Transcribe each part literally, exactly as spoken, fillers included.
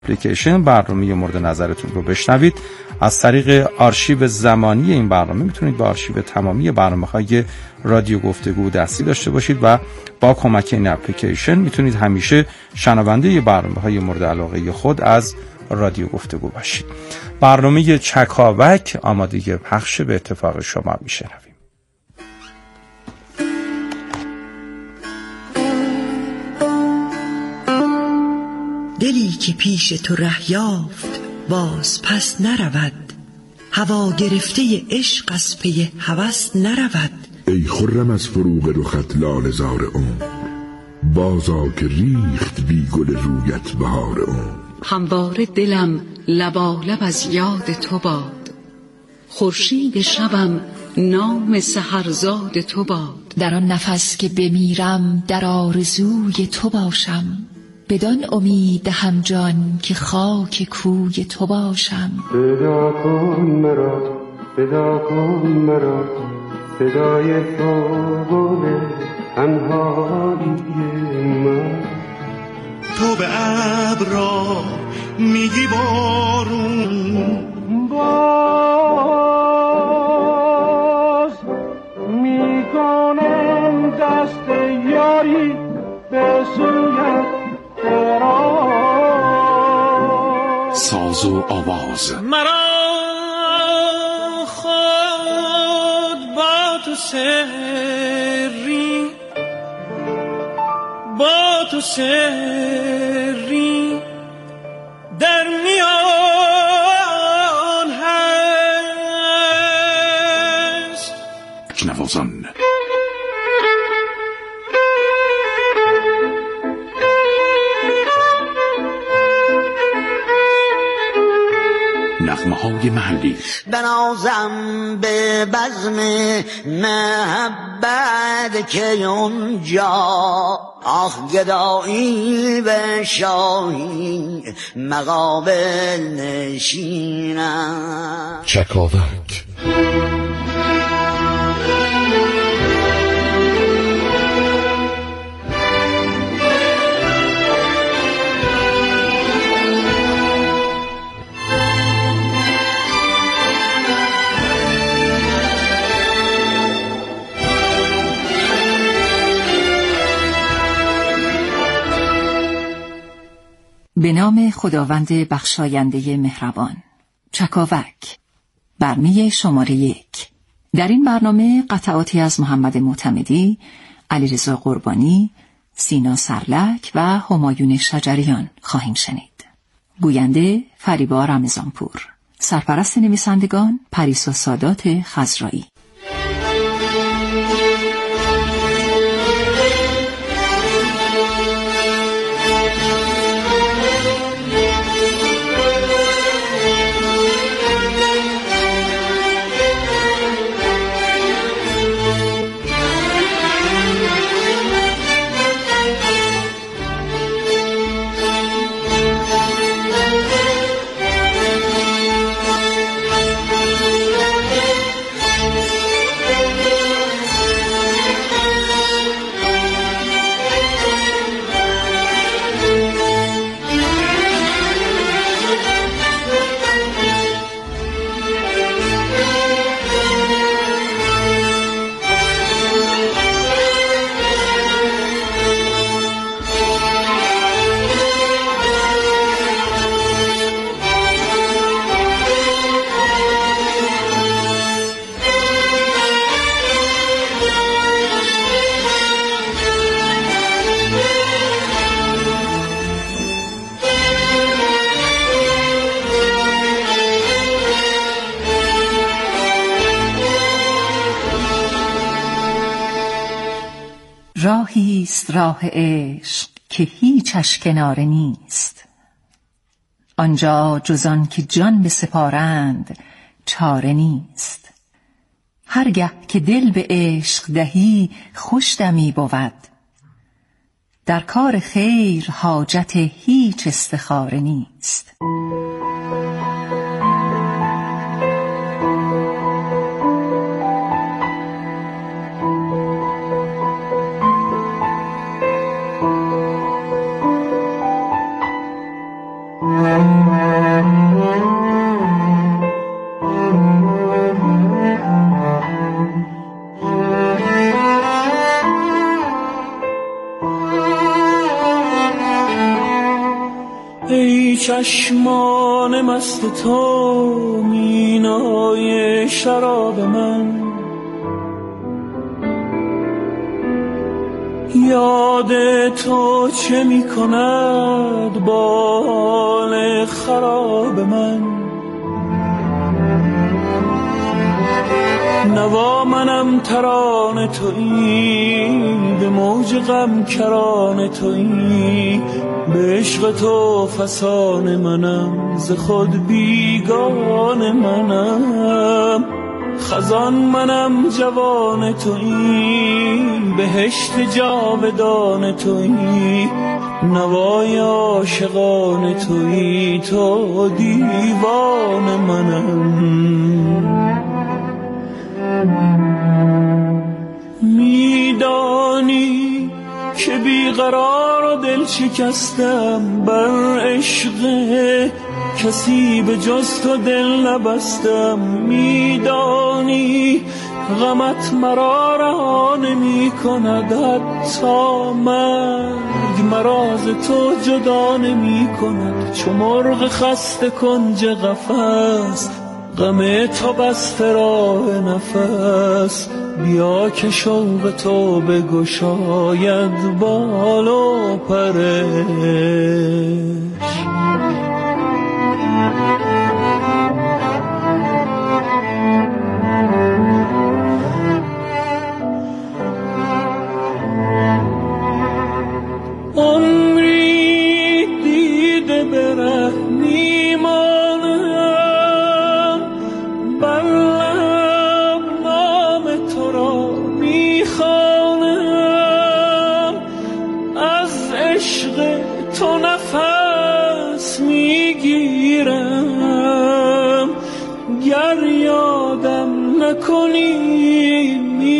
اپلیکیشن برنامه مورد نظرتون رو بشنوید. از طریق آرشیو زمانی این برنامه میتونید به آرشیو تمامی برنامه‌های رادیو گفتگو دستی داشته باشید و با کمک این اپلیکیشن میتونید همیشه شنونده برنامه‌های مورد علاقه خود از رادیو گفتگو باشید. برنامه چکاوک آماده پخش به اتفاق شما میشنویم. دلی که پیش تو ره یافت باز پس نرود، هوا گرفته عشق از پی هوس نرود. ای خرم از فروغ رخت لاله زار عمر، بازا که ریخت بی گل رویت بهار عمر. همواره دلم لبالب از یاد تو باد، خورشید شبم نام سحرزاد تو باد. در آن نفس که بمیرم در آرزوی تو باشم، بدان امید دهم جان که خاک کوی تو باشم. صدا کن مرا، صدا کن مرا، صدای تو گل تنهایی من. تو به ابرا میگی بارون، باز میکنم دست یاری به سویت. ساز و آواز مرا خود با تو سری، با تو سری در میان هست. نوازان نغمه‌های محلی. بنازم به بزم محبت که اونجا آه گدایی به شاهی مقابل نشینم. چکاوک به نام خداوند بخشاینده مهربان. چکاوک، برنامه شماره یک. در این برنامه قطعاتی از محمد معتمدی، علیرضا قربانی، سینا سرلک و همایون شجریان خواهیم شنید. گوینده فریبا رمضانپور. سرپرست نویسندگان پریسا سادات خضرایی. راهیست راه عشق که هیچش کناره نیست، آنجا جزان که جان بسپارند چاره نیست. هرگه که دل به عشق دهی خوش دمی بود، در کار خیر حاجت هیچ استخاره نیست. ای چشمان مست تو مینای شراب من، یاد تو چه می کند با حال خراب من. نوا منم ترانه تویی، به موج غم کرانه تویی، به عشق تو فسانه منم، ز خود بیگانه منم. خزان منم جوان تویی، بهشت جاودان تویی، نوای عاشقان تویی، تو دیوان منم. میدانی که بیقرار و دل شکستم، بر عشق کسی به جز تو دل نبستم. میدانی غمت مرا رها نمی کند، حتی مرگ مرا ز تو جدا نمی کند. چو مرغ خسته کنج قفس، غم تو بسته راه نفس. بیا که شوق تو بگشاید بال و پرش. عمری دیده به ره میمانم، بر لب نام تو را میخوانم. از عشق تو نفس میگیرم، گر یادم نکنی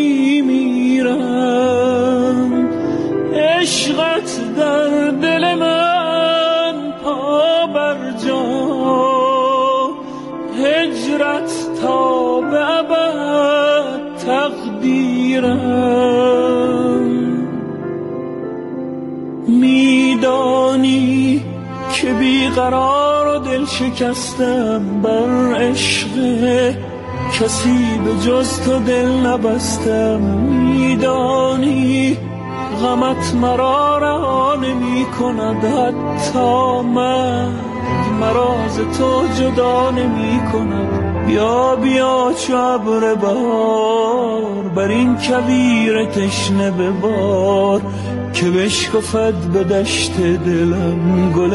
میمیرم. عشقت در دل من پا بر جا، هجرت تا به ابد تقدیرم. میدانی که بیقرار و دل شکستم، بر عشق کسی به جز تو دل نبستم. میدانی غمت مرا رها نمی کند، حتی مرگ مرا ز تو جدا نمی کند. بیا بیا چو ابر بهار، بر این کویر تشنه ببار، که بشکفد به دشت دلم گل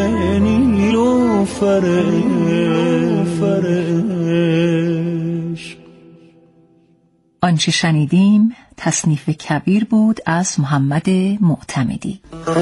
نیلوفرش. آنچه شنیدیم تصنیف کبیر بود از محمد معتمدی.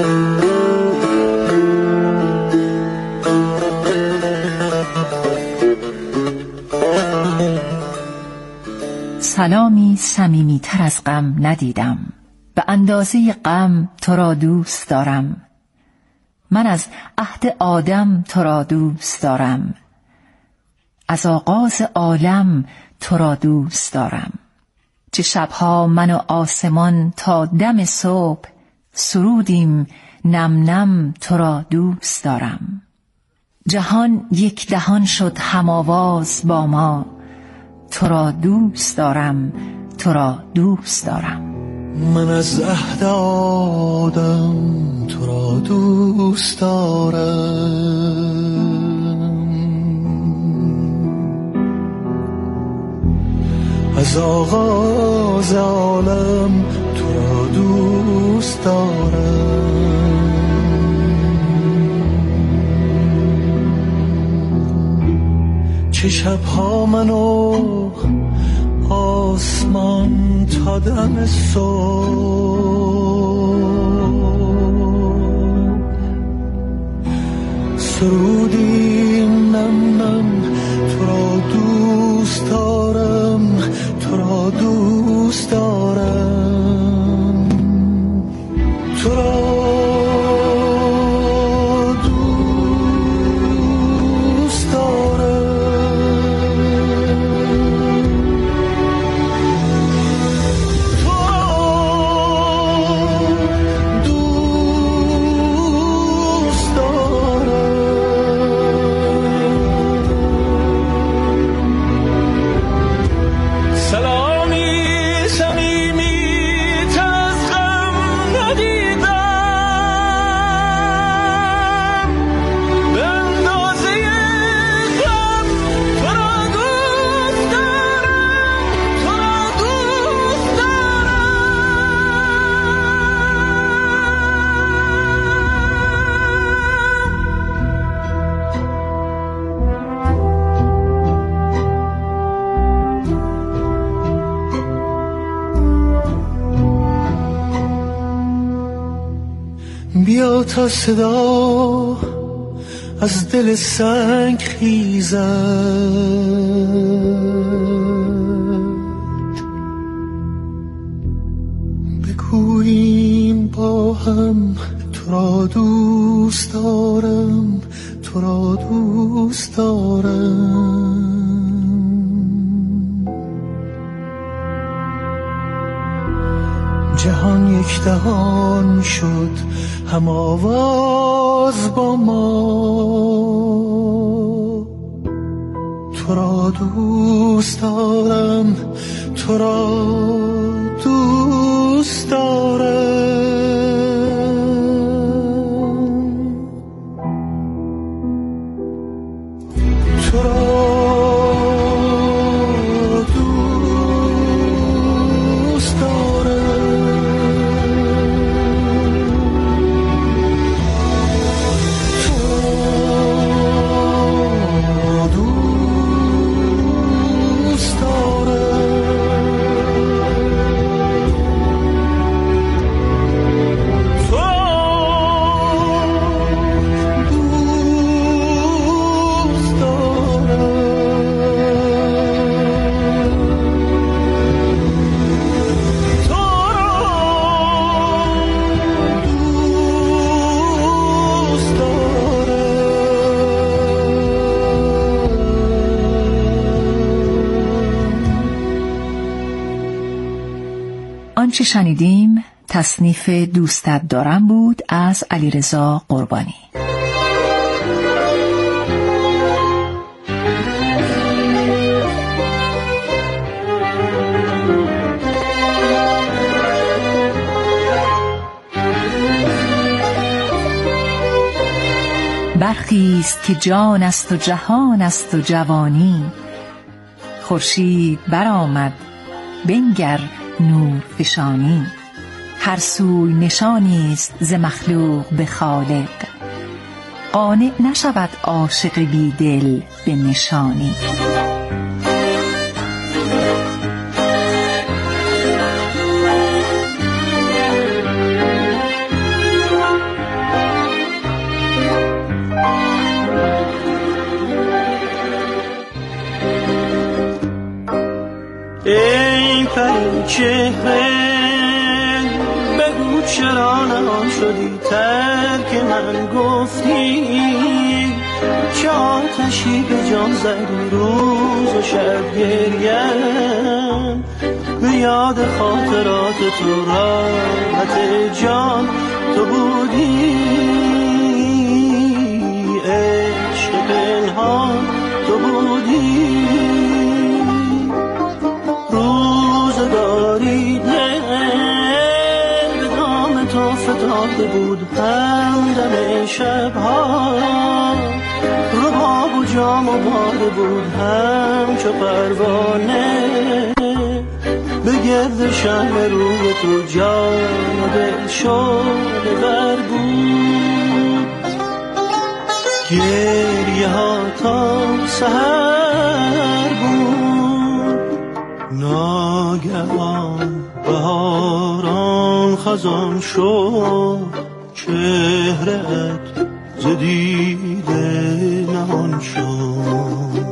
سلامی صمیمی‌تر از غم ندیدم، به اندازه غم تو را دوست دارم. من از عهد آدم تو را دوست دارم، از آغاز عالم تو را دوست دارم. چه شبها من و آسمان تا دم صبح، سرودیم نم نم تو را دوست دارم. جهان یک دهان شد هم آواز با ما، تو را دوست دارم تو را دوست دارم. من از عهد آدم تو را دوست دارم، از آغاز عالم تو را دوست دارم. چه شبها من و آسمان تا دم صبح، سرودیم نم نم تو را دوست دارم تو را دوست دارم تو را دوست تا صدا از دل سنگ خیزد، بگوییم با هم تو را دوست دارم، تو را دوست دارم. جهان یک دهان شد هم آواز با ما، تو را دوست دارم، تو را دوست دارم. تو را آنچه شنیدیم تصنیف دوستت دارم بود از علیرضا قربانی. برخیست که جان است و جهان است و جوانی، خورشید برآمد بنگر نور فشانی، هر سوی نشانی است ز مخلوق به خالق، قانع نشود عاشق بی دل به نشانی. ای پری چهره بگو چرا نهان شدی، ترک من گفتی چه آتشی به جان زدی، روز و شب گریم به یاد خاطرات تو، راحت جان تو بودی، عشق پنهان تو بودی، روزگاری دل به دام تو فتاده بود، همدم شبها رباب و جام و باده بود، همچو پروانه به گرد شمع روی تو، جان و دل شعله ور بود، گریه ها تا سحر بود، ناگهان بهاران خزان شد، چهره‌ات ز دیده نهان شد.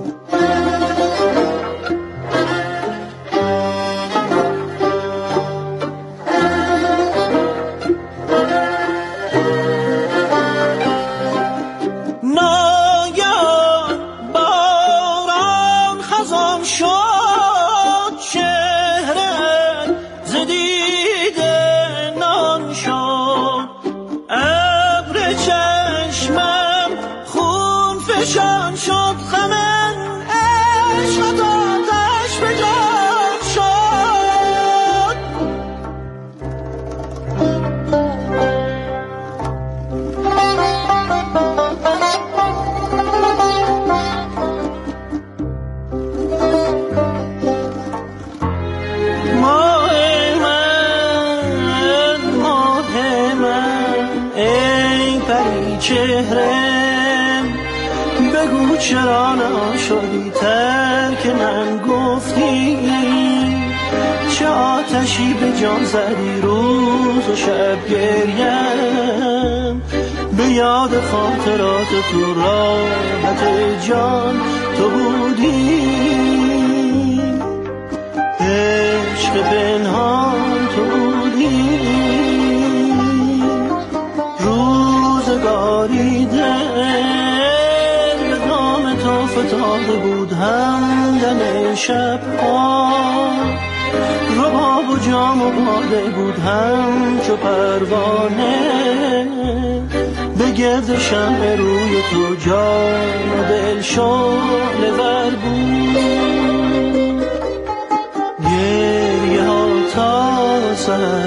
چهرم بگو چرا نشدی، ترک من گفتی چه آتشی به جان زدی روز و شب گریم به یاد خاطرات تو راحت جان تو بودی عشق پنهان تو بودی روزگاری دل به نام تو فتاده بود همدم شبها رباب و جام و باده بود همچو پروانه به گرد شمع روی تو جان و دل شعله ور بود گریه ها تا سر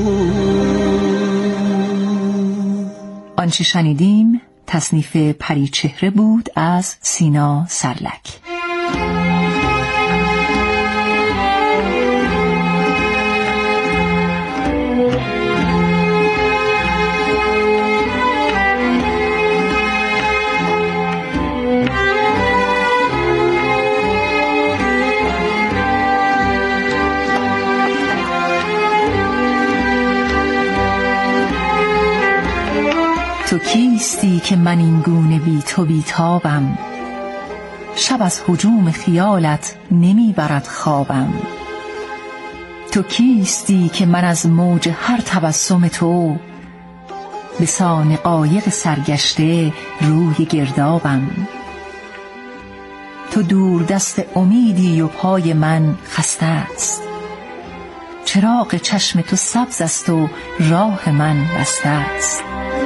بود. آنچه شنیدیم تصنیف پریچهره بود از سینا سرلک. تو کیستی که من این گونه بی تو بی تابم شب از هجوم خیالت نمی برد خوابم تو کیستی که من از موج هر تبسم تو به سان قایق سرگشته روی گردابم تو دور دست امیدی و پای من خسته است چراغ چشم تو سبز است و راه من بسته است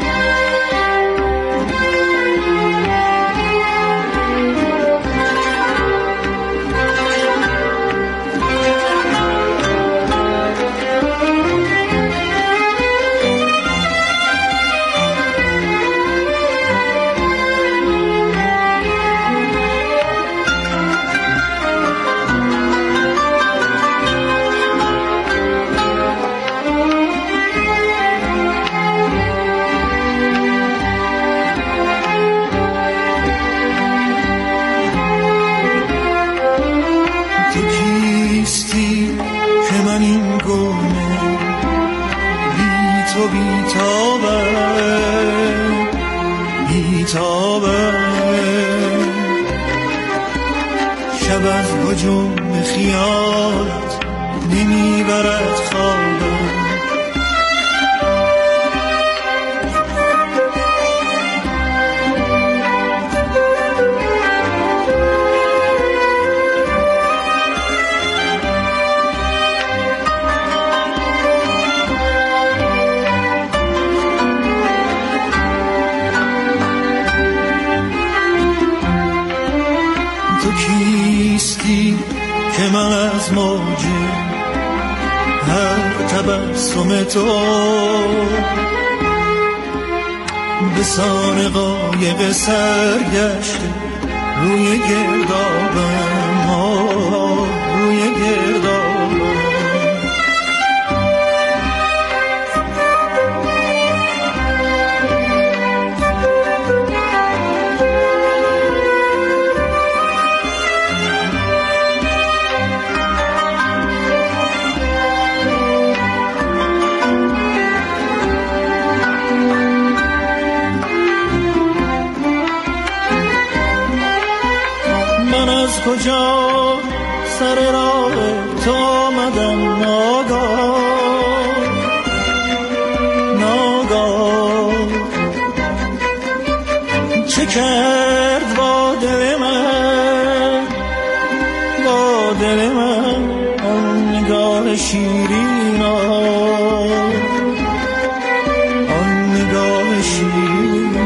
شب از هجوم خیالت نمی برد خوابم که من از موج هر تبسم تو به سان قایق سرگشته روی گردابم روی گردابم از کجا سر راه تو آمدم ناگاه ناگاه چه کرد با دل من با دل من آن نگاه شیرین آن نگاه شیرین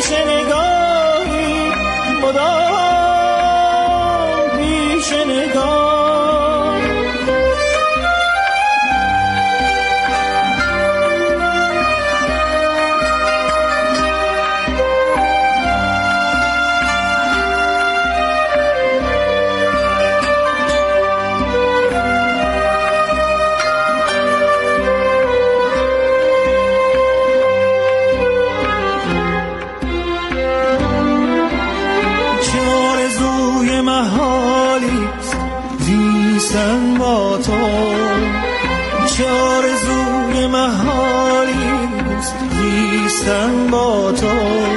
پیش نگاهی مدام پیش نگاه. زیستن با تو چه آرزوی محالیست، زیستن با تو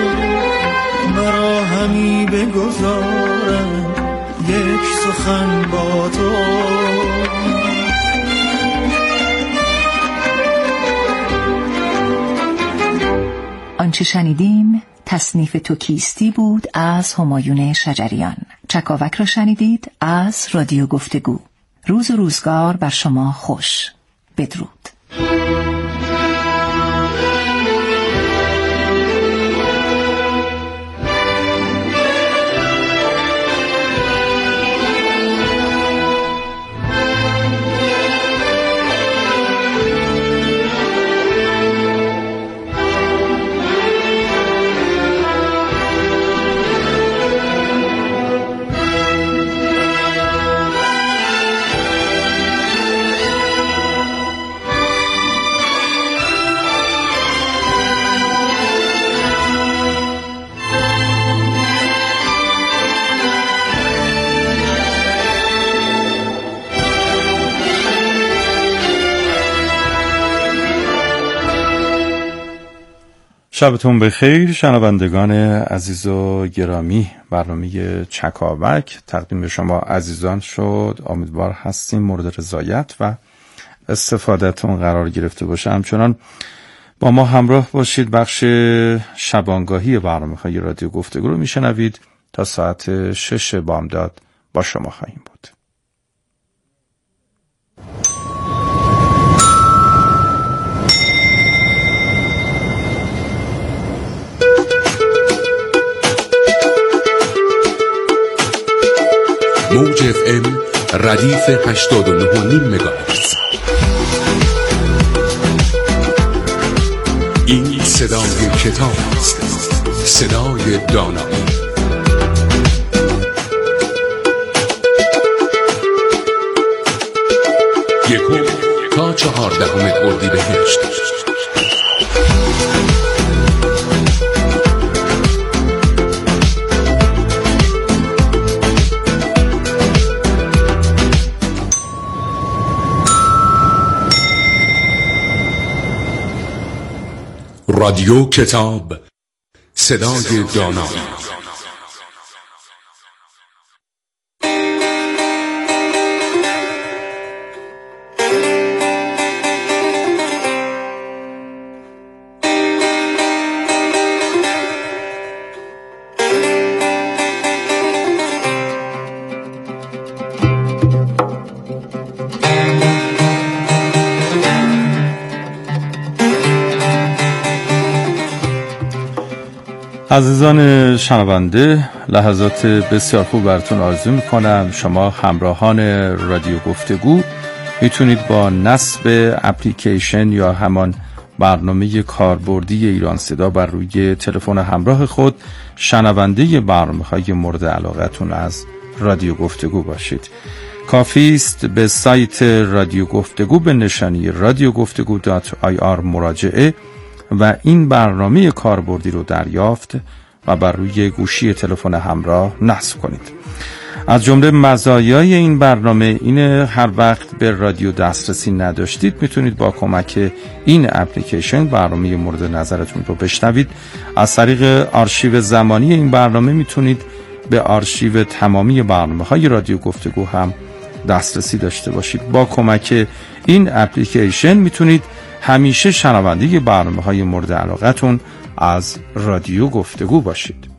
مرا همی بگذارم یک سخن با تو. آنچه شنیدیم تصنیف تو کیستی بود از همایون شجریان. چکاوک را شنیدید از رادیو گفتگو. روز و روزگار بر شما خوش. بدرود. شبتون بخیر شنوندگان عزیز و گرامی. برنامه چکاوک تقدیم به شما عزیزان شد. امیدوار هستیم مورد رضایت و استفادهتون قرار گرفته باشه. همچنان با ما همراه باشید. بخش شبانگاهی برنامه‌های رادیو گفتگو رو میشنوید. تا ساعت شش بامداد با شما خواهیم بود. موج اف ام ردیف هشتاد و نه و نیم مگاهرتز. این صدای کتاب است، صدای دانایی. یکم تا چهاردهم اردیبهشت. رادیو کتاب، صدای دانایی. عزیزان شنونده، لحظات بسیار خوب براتون آرزو میکنم. شما همراهان رادیو گفتگو میتونید با نصب اپلیکیشن یا همان برنامه کاربردی ایران صدا بر روی تلفن همراه خود شنونده برنامه‌های مورد علاقتون از رادیو گفتگو باشید. کافی است به سایت رادیو گفتگو به نشانی رادیو گفتگو دات آی آر مراجعه و این برنامه کاربردی رو دریافت و بر روی گوشی تلفن همراه نصب کنید. از جمله مزایای این برنامه اینه هر وقت به رادیو دسترسی نداشتید میتونید با کمک این اپلیکیشن برنامه مورد نظرتون رو بشنوید. از طریق آرشیو زمانی این برنامه میتونید به آرشیو تمامی برنامه‌های رادیو گفتگو هم دسترسی داشته باشید. با کمک این اپلیکیشن میتونید همیشه شنونده برنامه‌های مورد علاقتون از رادیو گفتگو باشید.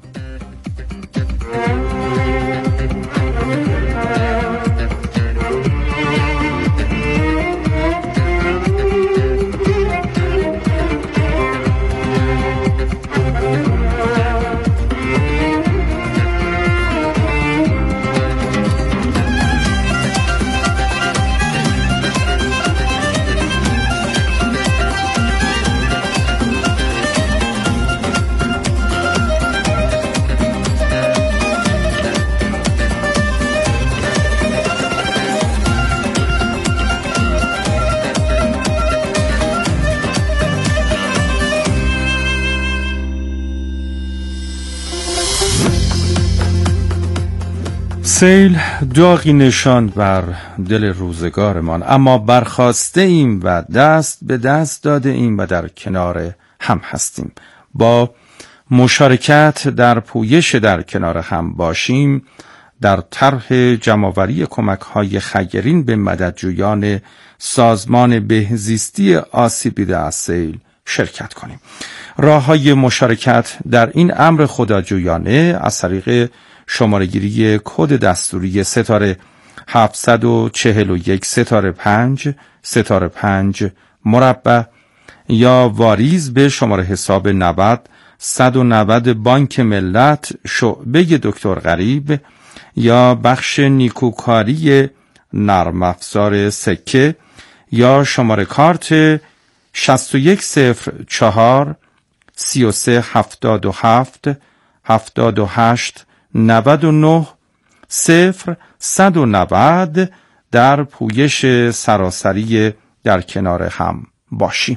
سیل داغی نشاند بر دل روزگارمان، اما برخاسته ایم و دست به دست داده ایم و در کنار هم هستیم. با مشارکت در پویش در کنار هم باشیم، در طرح جمع‌آوری کمک‌های خیرین به مددجویان سازمان بهزیستی آسیب دیده از سیل شرکت کنیم. راه‌های مشارکت در این امر خداجویانه از طریق شماره‌گیری کد دستوری ستاره هفتصد و چهل و یک ستاره پنج ستاره پنج مربع یا واریز به شماره حساب نود صد و نود بانک ملت شعبه دکتر غریب یا بخش نیکوکاری نرم افزار سکه یا شماره کارت شصت و یک صفر چهار سی و سه هفتاد و هفت هفتاد و هشت نود و نه صفر صد و نود در پویش سراسری در کنار هم باشیم.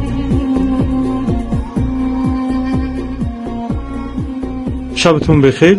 شبتون بخیر.